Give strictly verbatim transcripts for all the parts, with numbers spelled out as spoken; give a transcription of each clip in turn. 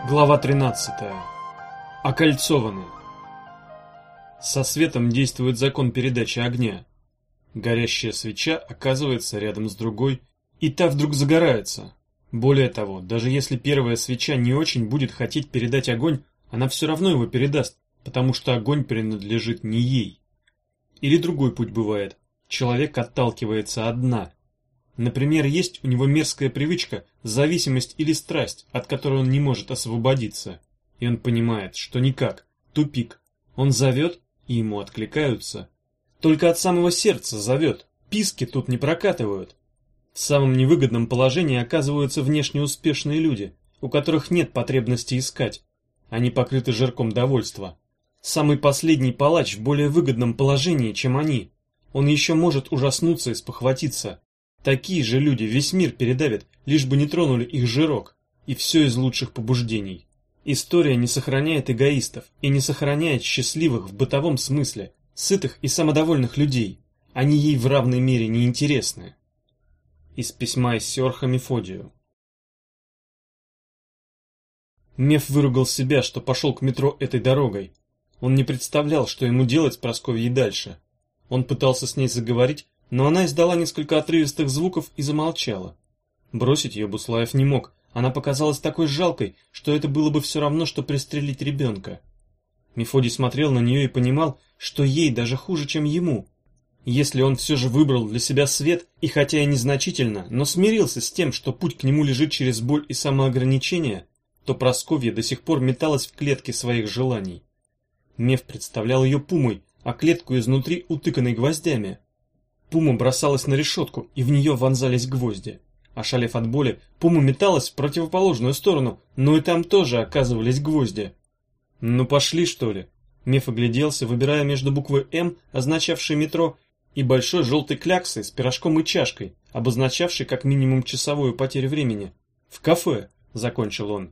Глава тринадцатая. Окольцованный. Со светом действует закон передачи огня. Горящая свеча оказывается рядом с другой, и та вдруг загорается. Более того, даже если первая свеча не очень будет хотеть передать огонь, она все равно его передаст, потому что огонь принадлежит не ей. Или другой путь бывает. Человек отталкивается от дна. Например, есть у него мерзкая привычка, зависимость или страсть, от которой он не может освободиться. И он понимает, что никак, тупик. Он зовет, и ему откликаются. Только от самого сердца зовет, писки тут не прокатывают. В самом невыгодном положении оказываются внешне успешные люди, у которых нет потребности искать. Они покрыты жирком довольства. Самый последний палач в более выгодном положении, чем они. Он еще может ужаснуться и спохватиться. Такие же люди весь мир передавят, лишь бы не тронули их жирок. И все из лучших побуждений. История не сохраняет эгоистов и не сохраняет счастливых в бытовом смысле, сытых и самодовольных людей. Они ей в равной мере не интересны. Из письма из Сёрха Мефодию. Меф выругал себя, что пошел к метро этой дорогой. Он не представлял, что ему делать с Прасковьей дальше. Он пытался с ней заговорить, но она издала несколько отрывистых звуков и замолчала. Бросить ее Буслаев не мог, она показалась такой жалкой, что это было бы все равно, что пристрелить ребенка. Мефодий смотрел на нее и понимал, что ей даже хуже, чем ему. Если он все же выбрал для себя свет, и хотя и незначительно, но смирился с тем, что путь к нему лежит через боль и самоограничение, то Прасковья до сих пор металась в клетке своих желаний. Меф представлял ее пумой, а клетку изнутри утыканной гвоздями. Пума бросалась на решетку, и в нее вонзались гвозди. Ошалев от боли, пума металась в противоположную сторону, но и там тоже оказывались гвозди. «Ну пошли, что ли?» Меф огляделся, выбирая между буквой «М», означавшей метро, и большой желтой кляксой с пирожком и чашкой, обозначавшей как минимум часовую потерю времени. «В кафе», — закончил он.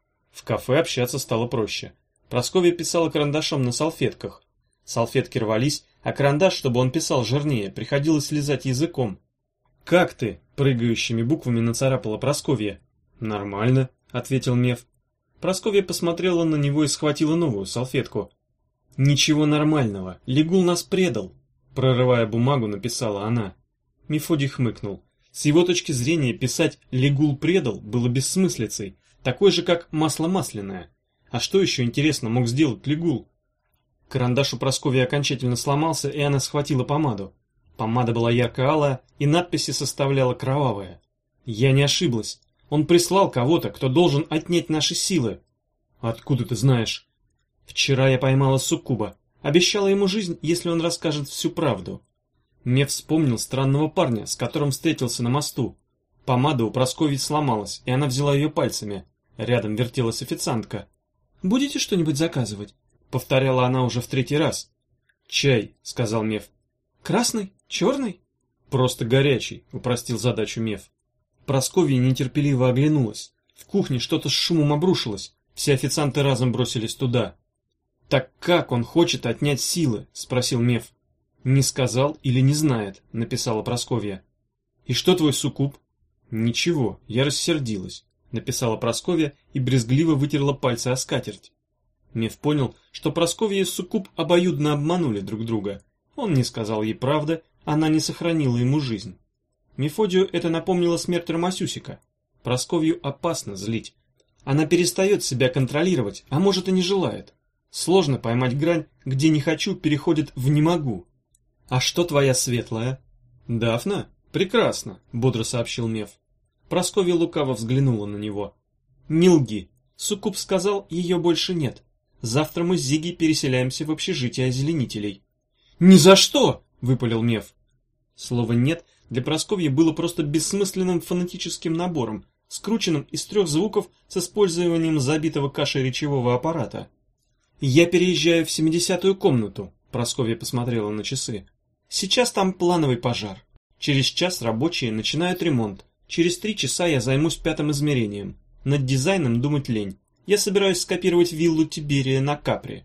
В кафе общаться стало проще. Прасковья писала карандашом на салфетках. Салфетки рвались, а карандаш, чтобы он писал жирнее, приходилось лизать языком. «Как ты?» — прыгающими буквами нацарапала Прасковья. «Нормально», — ответил Меф. Прасковья посмотрела на него и схватила новую салфетку. «Ничего нормального, Легул нас предал», — прорывая бумагу, написала она. Мефодий хмыкнул. С его точки зрения писать «Легул предал» было бессмыслицей, такой же, как масло масляное. А что еще интересно мог сделать Легул? Карандаш у Прасковьи окончательно сломался, и она схватила помаду. Помада была ярко-алая, и надписи составляла кровавая. «Я не ошиблась. Он прислал кого-то, кто должен отнять наши силы». «Откуда ты знаешь?» «Вчера я поймала суккуба. Обещала ему жизнь, если он расскажет всю правду». Меф вспомнил странного парня, с которым встретился на мосту. Помада у Прасковьи сломалась, и она взяла ее пальцами. Рядом вертелась официантка. «Будете что-нибудь заказывать?» — повторяла она уже в третий раз. «Чай», — сказал Меф. «Красный? Черный?» «Просто горячий», — упростил задачу Меф. Прасковья нетерпеливо оглянулась. В кухне что-то с шумом обрушилось. Все официанты разом бросились туда. «Так как он хочет отнять силы?» — спросил Меф. «Не сказал или не знает», — написала Прасковья. «И что твой суккуб?» «Ничего, я рассердилась», — написала Прасковья и брезгливо вытерла пальцы о скатерть. Меф понял, что Прасковья и суккуб обоюдно обманули друг друга. Он не сказал ей правды, она не сохранила ему жизнь. Мефодию это напомнило смерть Ромасюсика. Прасковью опасно злить. Она перестает себя контролировать, а может и не желает. Сложно поймать грань, где «не хочу» переходит в «не могу». «А что твоя светлая?» «Дафна? Прекрасно», — бодро сообщил Меф. Прасковья лукаво взглянула на него. «Не лги. Суккуб сказал, ее больше нет. Завтра мы с Зигой переселяемся в общежитие озеленителей». «Ни за что!» — выпалил Меф. Слово «нет» для Прасковьи было просто бессмысленным фонетическим набором, скрученным из трех звуков с использованием забитого кашей речевого аппарата. «Я переезжаю в семидесятую комнату», — Прасковья посмотрела на часы. «Сейчас там плановый пожар. Через час рабочие начинают ремонт. Через три часа я займусь пятым измерением. Над дизайном думать лень. Я собираюсь скопировать виллу Тиберия на Капри».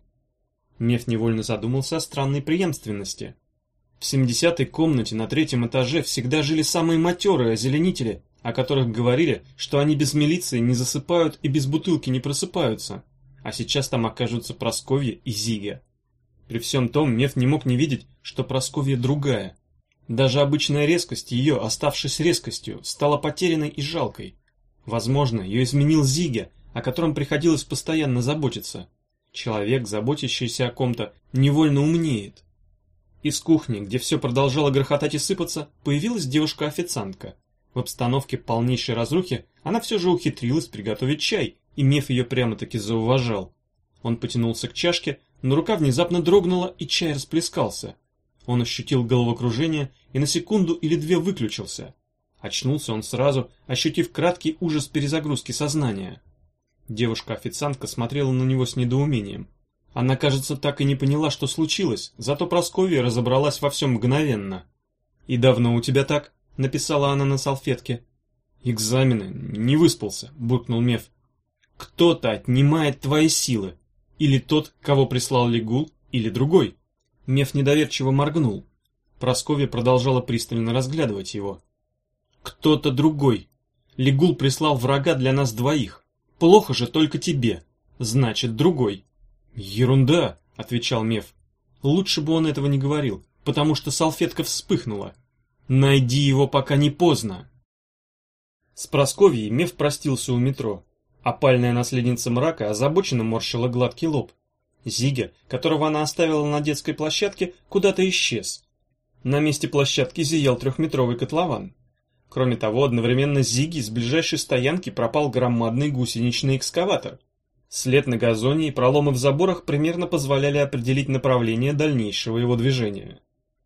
Меф невольно задумался о странной преемственности. В семидесятой комнате на третьем этаже всегда жили самые матерые озеленители, о которых говорили, что они без милиции не засыпают и без бутылки не просыпаются, а сейчас там окажутся Прасковья и Зига. При всем том Меф не мог не видеть, что Прасковья другая. Даже обычная резкость ее, оставшись резкостью, стала потерянной и жалкой. Возможно, ее изменил Зига, о котором приходилось постоянно заботиться. Человек, заботящийся о ком-то, невольно умнеет. Из кухни, где все продолжало грохотать и сыпаться, появилась девушка-официантка. В обстановке полнейшей разрухи она все же ухитрилась приготовить чай, и Меф ее прямо-таки зауважал. Он потянулся к чашке, но рука внезапно дрогнула, и чай расплескался. Он ощутил головокружение и на секунду или две выключился. Очнулся он сразу, ощутив краткий ужас перезагрузки сознания. Девушка-официантка смотрела на него с недоумением. Она, кажется, так и не поняла, что случилось, зато Прасковья разобралась во всем мгновенно. «И давно у тебя так?» — написала она на салфетке. «Экзамены, не выспался», — буркнул Меф. «Кто-то отнимает твои силы. Или тот, кого прислал Лигул, или другой». Меф недоверчиво моргнул. Прасковья продолжала пристально разглядывать его. «Кто-то другой. Лигул прислал врага для нас двоих. Плохо же только тебе. Значит, другой». «Ерунда», — отвечал Меф. Лучше бы он этого не говорил, потому что салфетка вспыхнула. «Найди его, пока не поздно». С Прасковьей Меф простился у метро. Опальная наследница мрака озабоченно морщила гладкий лоб. Зига, которого она оставила на детской площадке, куда-то исчез. На месте площадки зиял трехметровый котлован. Кроме того, одновременно с Зиги с ближайшей стоянки пропал громадный гусеничный экскаватор. След на газоне и проломы в заборах примерно позволяли определить направление дальнейшего его движения.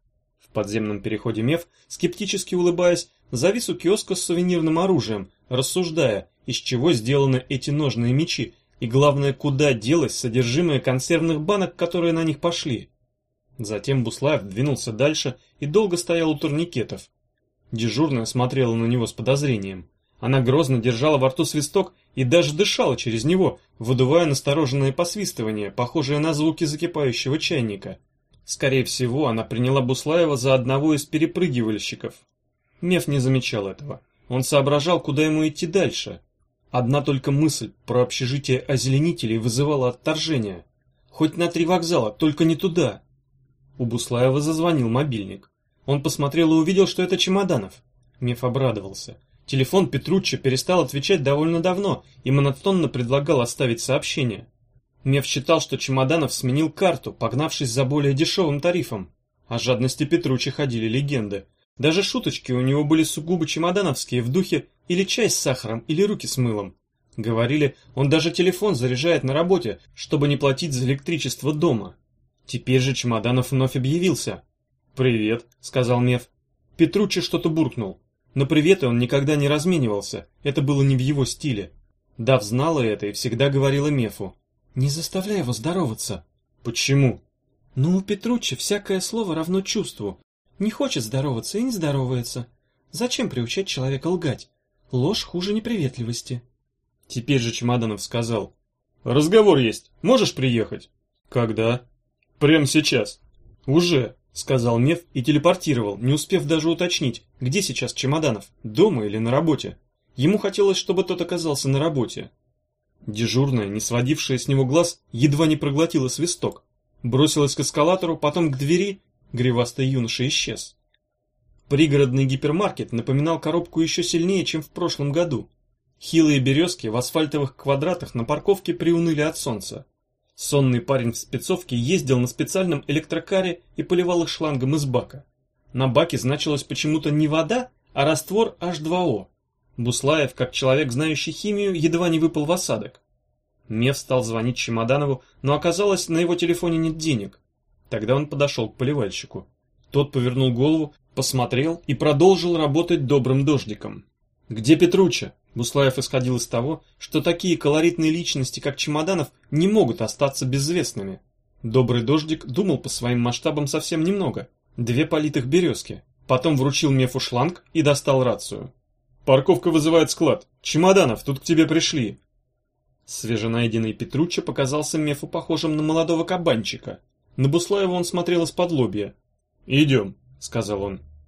В подземном переходе Меф, скептически улыбаясь, завис у киоска с сувенирным оружием, рассуждая, из чего сделаны эти ножные мечи, и главное, куда делось содержимое консервных банок, которые на них пошли. Затем Буслаев двинулся дальше и долго стоял у турникетов. Дежурная смотрела на него с подозрением. Она грозно держала во рту свисток и даже дышала через него, выдувая настороженное посвистывание, похожее на звуки закипающего чайника. Скорее всего, она приняла Буслаева за одного из перепрыгивальщиков. Меф не замечал этого. Он соображал, куда ему идти дальше. Одна только мысль про общежитие озеленителей вызывала отторжение. Хоть на три вокзала, только не туда. У Буслаева зазвонил мобильник. Он посмотрел и увидел, что это Чемоданов. Меф обрадовался. Телефон Петруччо перестал отвечать довольно давно и монотонно предлагал оставить сообщение. Меф считал, что Чемоданов сменил карту, погнавшись за более дешевым тарифом. О жадности Петруччо ходили легенды. Даже шуточки у него были сугубо чемодановские, в духе или чай с сахаром, или руки с мылом. Говорили, он даже телефон заряжает на работе, чтобы не платить за электричество дома. Теперь же Чемоданов вновь объявился. «Привет», — сказал Меф. Петруччо что-то буркнул. На приветы он никогда не разменивался, это было не в его стиле. Дав знала это и всегда говорила Мефу. «Не заставляй его здороваться». «Почему?» «Ну, у Петруччо всякое слово равно чувству. Не хочет здороваться и не здоровается. Зачем приучать человека лгать? Ложь хуже неприветливости». Теперь же Чемоданов сказал. «Разговор есть. Можешь приехать?» «Когда?» «Прямо сейчас». «Уже», — сказал Меф и телепортировал, не успев даже уточнить, где сейчас Чемоданов, дома или на работе. Ему хотелось, чтобы тот оказался на работе. Дежурная, не сводившая с него глаз, едва не проглотила свисток. Бросилась к эскалатору, потом к двери. Гривастый юноша исчез. Пригородный гипермаркет напоминал коробку еще сильнее, чем в прошлом году. Хилые березки в асфальтовых квадратах на парковке приуныли от солнца. Сонный парень в спецовке ездил на специальном электрокаре и поливал их шлангом из бака. На баке значилось почему-то не вода, а раствор эйч два о. Буслаев, как человек, знающий химию, едва не выпал в осадок. Меф стал звонить Чемоданову, но оказалось, на его телефоне нет денег. Тогда он подошел к поливальщику. Тот повернул голову, посмотрел и продолжил работать добрым дождиком. «Где Петруччо?» Буслаев исходил из того, что такие колоритные личности, как Чемоданов, не могут остаться безвестными. Добрый дождик думал по своим масштабам совсем немного. Две политых березки. Потом вручил Мефу шланг и достал рацию. «Парковка вызывает склад. Чемоданов, тут к тебе пришли». Свеженайденный Петруччо показался Мефу похожим на молодого кабанчика. На Буслаева он смотрел из-под лобья. «Идем», — сказал он.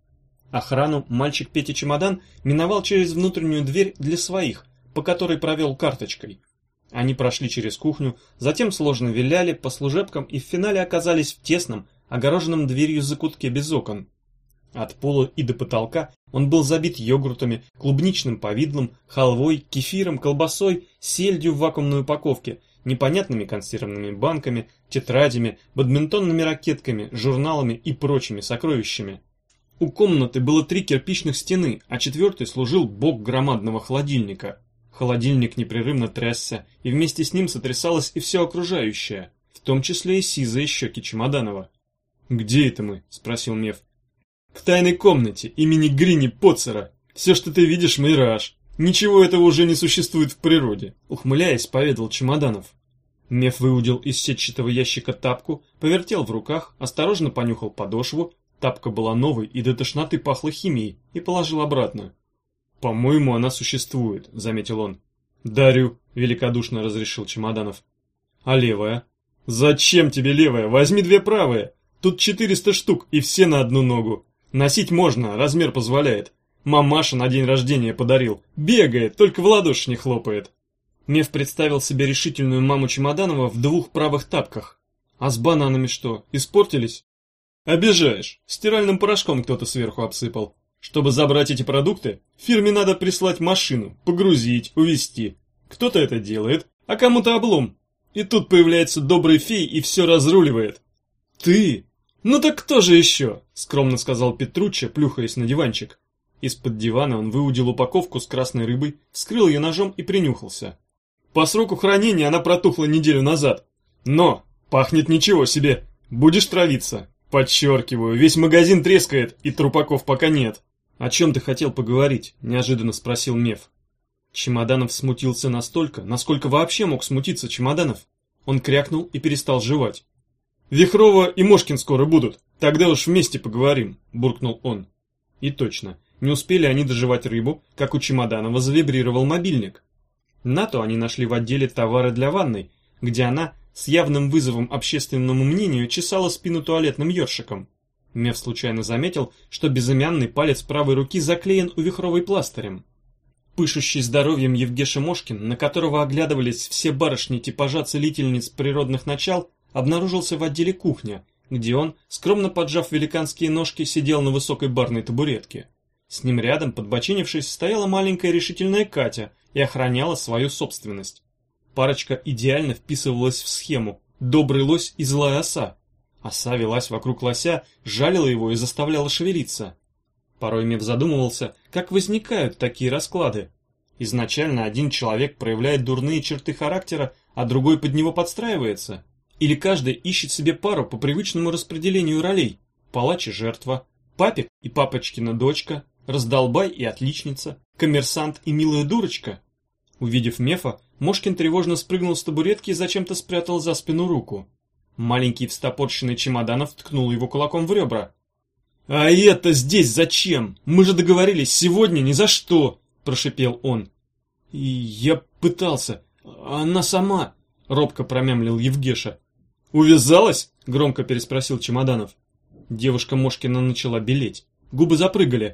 Охрану мальчик Петя Чемодан миновал через внутреннюю дверь для своих, по которой провел карточкой. Они прошли через кухню, затем сложно виляли по служебкам и в финале оказались в тесном, огороженном дверью закутке без окон. От пола и до потолка он был забит йогуртами, клубничным повидлом, халвой, кефиром, колбасой, сельдью в вакуумной упаковке, непонятными консервными банками, тетрадями, бадминтонными ракетками, журналами и прочими сокровищами. У комнаты было три кирпичных стены, а четвертой служил бок громадного холодильника. Холодильник непрерывно трясся, и вместе с ним сотрясалось и все окружающее, в том числе и сизые щеки Чемоданова. «Где это мы?» – спросил Меф. «В тайной комнате имени Грини Потцера. Все, что ты видишь, мираж. Ничего этого уже не существует в природе», – ухмыляясь, поведал Чемоданов. Меф выудил из сетчатого ящика тапку, повертел в руках, осторожно понюхал подошву. Тапка была новой и до тошноты пахла химией, и положил обратно. «По-моему, она существует», — заметил он. «Дарю», — великодушно разрешил Чемоданов. «А левая?» «Зачем тебе левая? Возьми две правые. Тут четыреста штук, и все на одну ногу. Носить можно, размер позволяет. Мамаша на день рождения подарил. Бегает, только в ладоши не хлопает». Меф представил себе решительную маму Чемоданова в двух правых тапках. «А с бананами что, испортились?» «Обижаешь. Стиральным порошком кто-то сверху обсыпал. Чтобы забрать эти продукты, фирме надо прислать машину, погрузить, увезти. Кто-то это делает, а кому-то облом. И тут появляется добрый фей и все разруливает». «Ты? Ну так кто же еще?» — скромно сказал Петруччо, плюхаясь на диванчик. Из-под дивана он выудил упаковку с красной рыбой, вскрыл ее ножом и принюхался. «По сроку хранения она протухла неделю назад. Но пахнет ничего себе. Будешь травиться?» «Подчеркиваю, весь магазин трескает, и трупаков пока нет». «О чем ты хотел поговорить?» – неожиданно спросил Меф. Чемоданов смутился настолько, насколько вообще мог смутиться Чемоданов. Он крякнул и перестал жевать. «Вихрова и Мошкин скоро будут, тогда уж вместе поговорим», – буркнул он. И точно, не успели они дожевать рыбу, как у Чемоданова завибрировал мобильник. На то они нашли в отделе товары для ванной, где она с явным вызовом общественному мнению чесала спину туалетным ёршиком. Меф случайно заметил, что безымянный палец правой руки заклеен у Вихровой пластырем. Пышущий здоровьем Евгеша Мошкин, на которого оглядывались все барышни типажа целительниц природных начал, обнаружился в отделе кухня, где он, скромно поджав великанские ножки, сидел на высокой барной табуретке. С ним рядом, подбочинившись, стояла маленькая решительная Катя и охраняла свою собственность. Парочка идеально вписывалась в схему «добрый лось и злая оса». Оса велась вокруг лося, жалила его и заставляла шевелиться. Порой Меф задумывался, как возникают такие расклады. Изначально один человек проявляет дурные черты характера, а другой под него подстраивается. Или каждый ищет себе пару по привычному распределению ролей. Палач и жертва, папик и папочкина дочка, раздолбай и отличница, коммерсант и милая дурочка. Увидев Мефа, Мошкин тревожно спрыгнул с табуретки и зачем-то спрятал за спину руку. Маленький встопорщенный Чемоданов ткнул его кулаком в ребра. «А это здесь зачем? Мы же договорились, сегодня ни за что!» – прошипел он. «И я пытался. Она сама!» – робко промямлил Евгеша. «Увязалась?» – громко переспросил Чемоданов. Девушка Мошкина начала белеть. Губы запрыгали.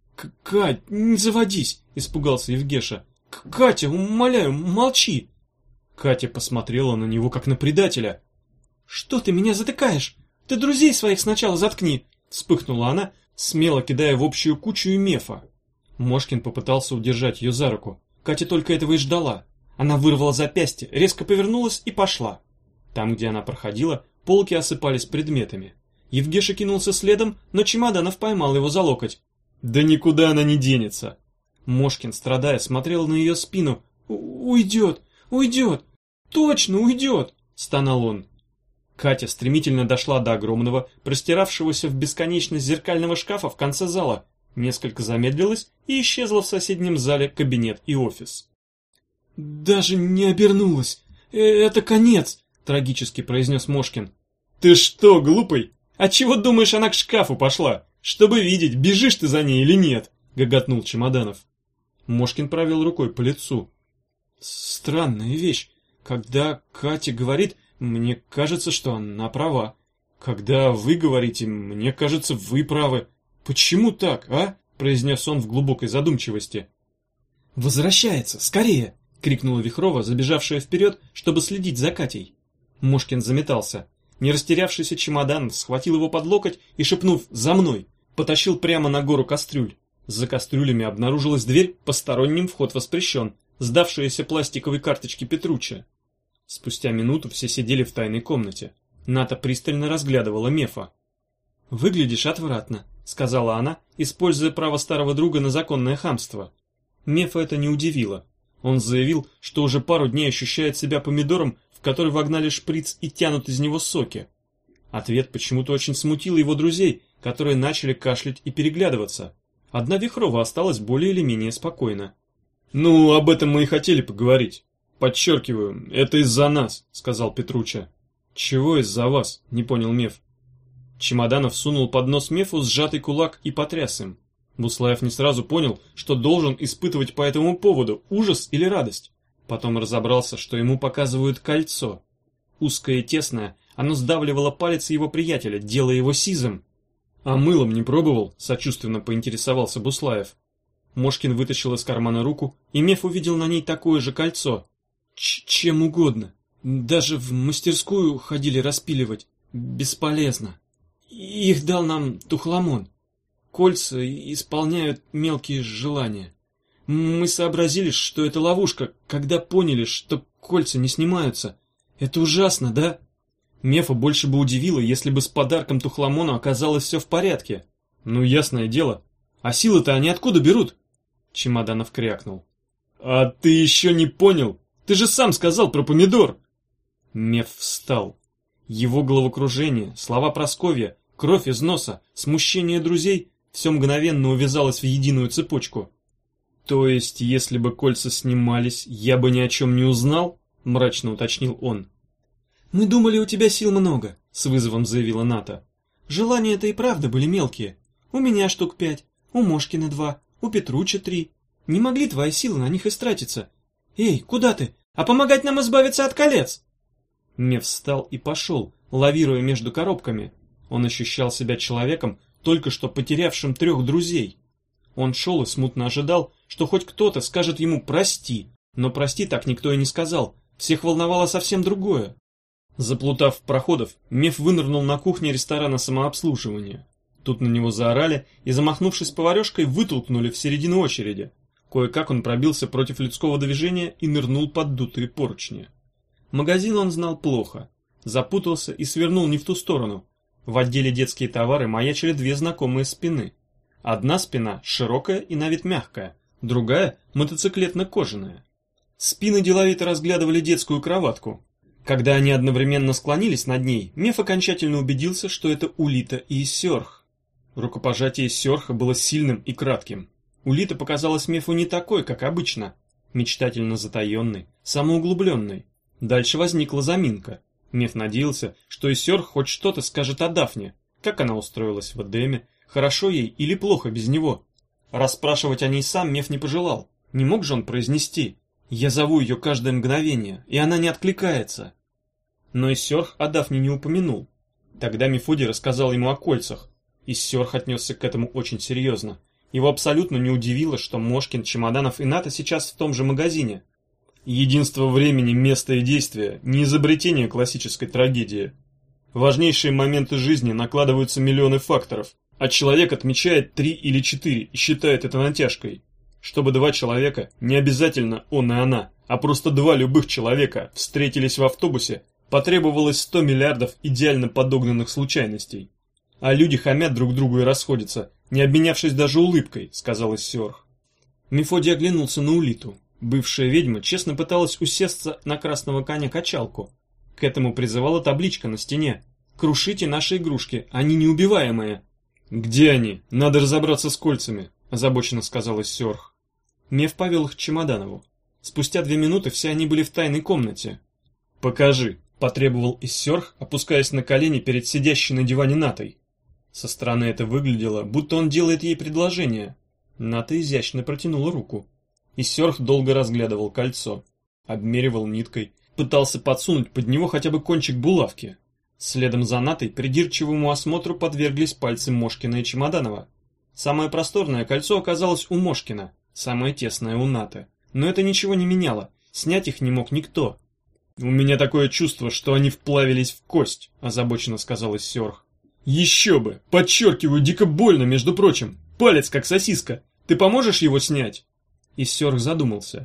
«Кать, не заводись!» – испугался Евгеша. «Катя, умоляю, молчи!» Катя посмотрела на него, как на предателя. «Что ты меня затыкаешь? Ты друзей своих сначала заткни!» Вспыхнула она, смело кидая в общую кучу и Мефа. Мошкин попытался удержать ее за руку. Катя только этого и ждала. Она вырвала запястье, резко повернулась и пошла. Там, где она проходила, полки осыпались предметами. Евгеша кинулся следом, но Чемоданов поймал его за локоть. «Да никуда она не денется!» Мошкин, страдая, смотрел на ее спину. «Уйдет! Уйдет! Точно уйдет!» — стонал он. Катя стремительно дошла до огромного, простиравшегося в бесконечность зеркального шкафа в конце зала, несколько замедлилась и исчезла в соседнем зале кабинет и офис. «Даже не обернулась! Это конец!» — трагически произнес Мошкин. «Ты что, глупый? Отчего думаешь, она к шкафу пошла? Чтобы видеть, бежишь ты за ней или нет?» — гоготнул Чемоданов. Мошкин провел рукой по лицу. «Странная вещь. Когда Катя говорит, мне кажется, что она права. Когда вы говорите, мне кажется, вы правы. «Почему так, а?» – произнес он в глубокой задумчивости. «Возвращается! Скорее!» – крикнула Вихрова, забежавшая вперед, чтобы следить за Катей. Мошкин заметался. Не растерявшийся Чемоданов схватил его под локоть и, шепнув «За мной!», потащил прямо на гору кастрюль. За кастрюлями обнаружилась дверь, посторонним вход воспрещен, сдавшиеся пластиковой карточки Петруччи. Спустя минуту все сидели в тайной комнате. Ната пристально разглядывала Мефа. «Выглядишь отвратно», — сказала она, используя право старого друга на законное хамство. Мефа это не удивило. Он заявил, что уже пару дней ощущает себя помидором, в который вогнали шприц и тянут из него соки. Ответ почему-то очень смутил его друзей, которые начали кашлять и переглядываться. Одна Вихрова осталась более или менее спокойна. «Ну, об этом мы и хотели поговорить. Подчеркиваю, это из-за нас», — сказал Петруччи. «Чего из-за вас?» — не понял Меф. Чемоданов сунул под нос Мефу сжатый кулак и потряс им. Буслаев не сразу понял, что должен испытывать по этому поводу ужас или радость. Потом разобрался, что ему показывают кольцо. Узкое и тесное, оно сдавливало палец его приятеля, делая его сизым. «А мылом не пробовал?» — сочувственно поинтересовался Буслаев. Мошкин вытащил из кармана руку, и Меф увидел на ней такое же кольцо. Ч «Чем угодно. Даже в мастерскую ходили распиливать. Бесполезно. Их дал нам Тухламон. Кольца исполняют мелкие желания. Мы сообразили, что это ловушка, когда поняли, что кольца не снимаются. Это ужасно, да?» Мефа больше бы удивило, если бы с подарком Тухламона оказалось все в порядке. «Ну, ясное дело. А силы-то они откуда берут?» Чемоданов крякнул. «А ты еще не понял? Ты же сам сказал про помидор!» Меф встал. Его головокружение, слова Прасковья, кровь из носа, смущение друзей — все мгновенно увязалось в единую цепочку. «То есть, если бы кольца снимались, я бы ни о чем не узнал?» — мрачно уточнил он. «Мы думали, у тебя сил много», — с вызовом заявила Ната. «Желания-то и правда были мелкие. У меня штук пять, у Мошкина два, у Петруччи три. Не могли твои силы на них истратиться. Эй, куда ты? А помогать нам избавиться от колец?» Меф встал и пошел, лавируя между коробками. Он ощущал себя человеком, только что потерявшим трех друзей. Он шел и смутно ожидал, что хоть кто-то скажет ему «прости», но «прости» так никто и не сказал, всех волновало совсем другое. Заплутав в проходах, Меф вынырнул на кухне ресторана самообслуживания. Тут на него заорали и, замахнувшись поварешкой, вытолкнули в середину очереди. Кое-как он пробился против людского движения и нырнул под дутые поручни. Магазин он знал плохо, запутался и свернул не в ту сторону. В отделе детские товары маячили две знакомые спины. Одна спина широкая и на вид мягкая, другая мотоциклетно-кожаная. Спины деловито разглядывали детскую кроватку. Когда они одновременно склонились над ней, Меф окончательно убедился, что это Улита и Иссёрх. Рукопожатие Иссёрха было сильным и кратким. Улита показалась Мефу не такой, как обычно, мечтательно затаенной, самоуглубленной. Дальше возникла заминка. Меф надеялся, что Иссёрх хоть что-то скажет о Дафне, как она устроилась в Эдеме, хорошо ей или плохо без него. Расспрашивать о ней сам Меф не пожелал, не мог же он произнести «Я зову ее каждое мгновение, и она не откликается». Но Иссёрх о Дафне не упомянул. Тогда Мефодий рассказал ему о кольцах. Иссёрх отнесся к этому очень серьезно. Его абсолютно не удивило, что Мошкин, Чемоданов и Ната сейчас в том же магазине. Единство времени, места и действия – не изобретение классической трагедии. Важнейшие моменты жизни накладываются миллионы факторов, а человек отмечает три или четыре и считает это натяжкой. Чтобы два человека, не обязательно он и она, а просто два любых человека встретились в автобусе, потребовалось сто миллиардов идеально подогнанных случайностей. А люди хамят друг другу и расходятся, не обменявшись даже улыбкой, сказал Иссёрх. Мефодий оглянулся на Улиту. Бывшая ведьма честно пыталась усесться на красного коня-качалку. К этому призывала табличка на стене. «Крушите наши игрушки, они неубиваемые». «Где они? Надо разобраться с кольцами», – озабоченно сказал Иссёрх. Меф повел их к Чемоданову. Спустя две минуты все они были в тайной комнате. «Покажи», – потребовал Иссёрх, опускаясь на колени перед сидящей на диване Натой. Со стороны это выглядело, будто он делает ей предложение. Ната изящно протянула руку. Иссёрх долго разглядывал кольцо, обмеривал ниткой, пытался подсунуть под него хотя бы кончик булавки. Следом за Натой придирчивому осмотру подверглись пальцы Мошкина и Чемоданова. Самое просторное кольцо оказалось у Мошкина, самое тесное у Наты. Но это ничего не меняло, снять их не мог никто. «У меня такое чувство, что они вплавились в кость», — озабоченно сказал Иссёрх. «Еще бы! Подчеркиваю, дико больно, между прочим! Палец как сосиска! Ты поможешь его снять?» Иссёрх задумался.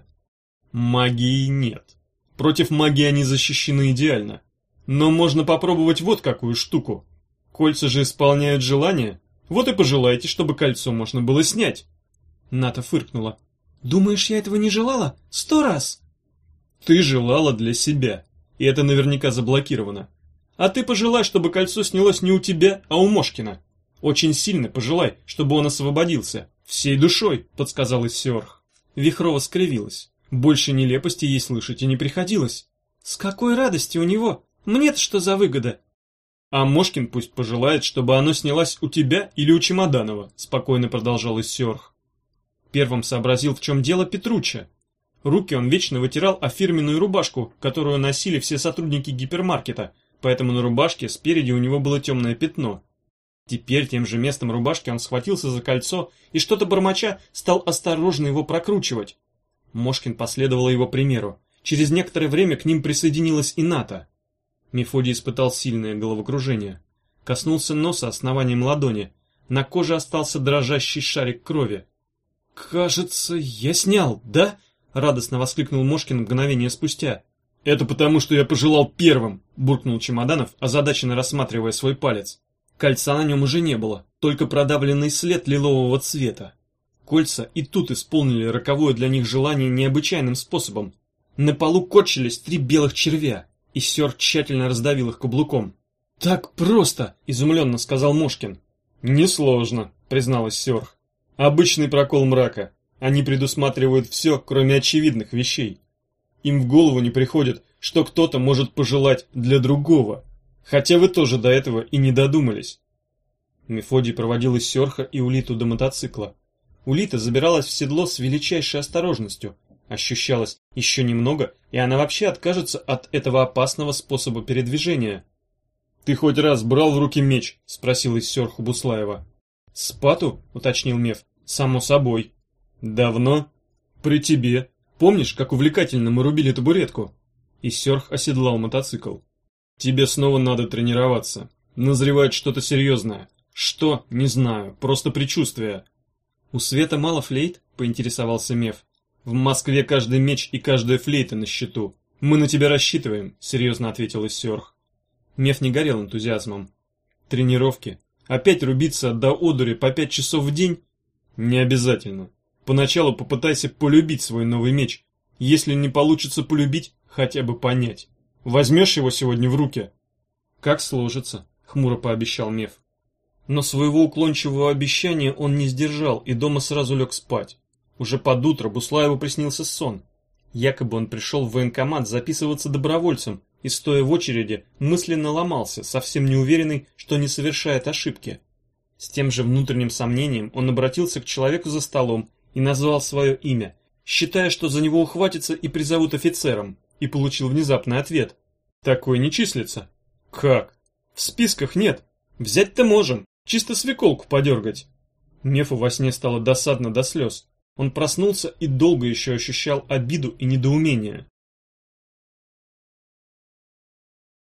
«Магии нет. Против магии они защищены идеально. Но можно попробовать вот какую штуку. Кольца же исполняют желания. Вот и пожелайте, чтобы кольцо можно было снять». Ната фыркнула. «Думаешь, я этого не желала? Сто раз!» «Ты желала для себя, и это наверняка заблокировано. А ты пожелай, чтобы кольцо снялось не у тебя, а у Мошкина. Очень сильно пожелай, чтобы он освободился. Всей душой», — подсказал Иссёрх. Вихрова скривилась. Больше нелепости ей слышать и не приходилось. «С какой радости у него? Мне-то что за выгода?» «А Мошкин пусть пожелает, чтобы оно снялось у тебя или у Чемоданова», — спокойно продолжал Иссёрх. Первым сообразил, в чем дело, Петруччо. Руки он вечно вытирал о фирменную рубашку, которую носили все сотрудники гипермаркета, поэтому на рубашке спереди у него было темное пятно. Теперь тем же местом рубашки он схватился за кольцо и, что-то бормоча, стал осторожно его прокручивать. Мошкин последовал его примеру. Через некоторое время к ним присоединилась и Ната. Мефодий испытал сильное головокружение. Коснулся носа основанием ладони. На коже остался дрожащий шарик крови. «Кажется, я снял, да?» — радостно воскликнул Мошкин мгновение спустя. «Это потому, что я пожелал первым», — буркнул Чемоданов, озадаченно рассматривая свой палец. Кольца на нем уже не было, только продавленный след лилового цвета. Кольца и тут исполнили роковое для них желание необычайным способом. На полу корчились три белых червя, и Иссёрх тщательно раздавил их каблуком. «Так просто!» — изумленно сказал Мошкин. «Несложно», — признал Иссёрх. «Обычный прокол мрака. Они предусматривают все, кроме очевидных вещей. Им в голову не приходит, что кто-то может пожелать для другого. Хотя вы тоже до этого и не додумались». Мефодий проводил Иссёрха и Улиту до мотоцикла. Улита забиралась в седло с величайшей осторожностью. Ощущалось, еще немного, и она вообще откажется от этого опасного способа передвижения. «Ты хоть раз брал в руки меч?» — спросил Иссёрх у Буслаева. «Спату?» — уточнил Меф. «Само собой». «Давно?» «При тебе. Помнишь, как увлекательно мы рубили табуретку?» Иссёрх оседлал мотоцикл. «Тебе снова надо тренироваться. Назревает что-то серьезное. Что? Не знаю. Просто предчувствие». «У Света мало флейт?» — поинтересовался Меф. «В Москве каждый меч и каждая флейта на счету. Мы на тебя рассчитываем», — серьезно ответил Иссёрх. Меф не горел энтузиазмом. «Тренировки. Опять рубиться до одури по пять часов в день? Не обязательно. Поначалу попытайся полюбить свой новый меч. Если не получится полюбить, хотя бы понять. Возьмешь его сегодня в руки?» «Как сложится», — хмуро пообещал Меф. Но своего уклончивого обещания он не сдержал и дома сразу лег спать. Уже под утро Буслаеву приснился сон. Якобы он пришел в военкомат записываться добровольцем и, стоя в очереди, мысленно ломался, совсем не уверенный, что не совершает ошибки. С тем же внутренним сомнением он обратился к человеку за столом и назвал свое имя, считая, что за него ухватятся и призовут офицером, и получил внезапный ответ. «Такой не числится». «Как? В списках нет. Взять-то можем, чисто свеколку подергать». Мефу во сне стало досадно до слез. Он проснулся и долго еще ощущал обиду и недоумение.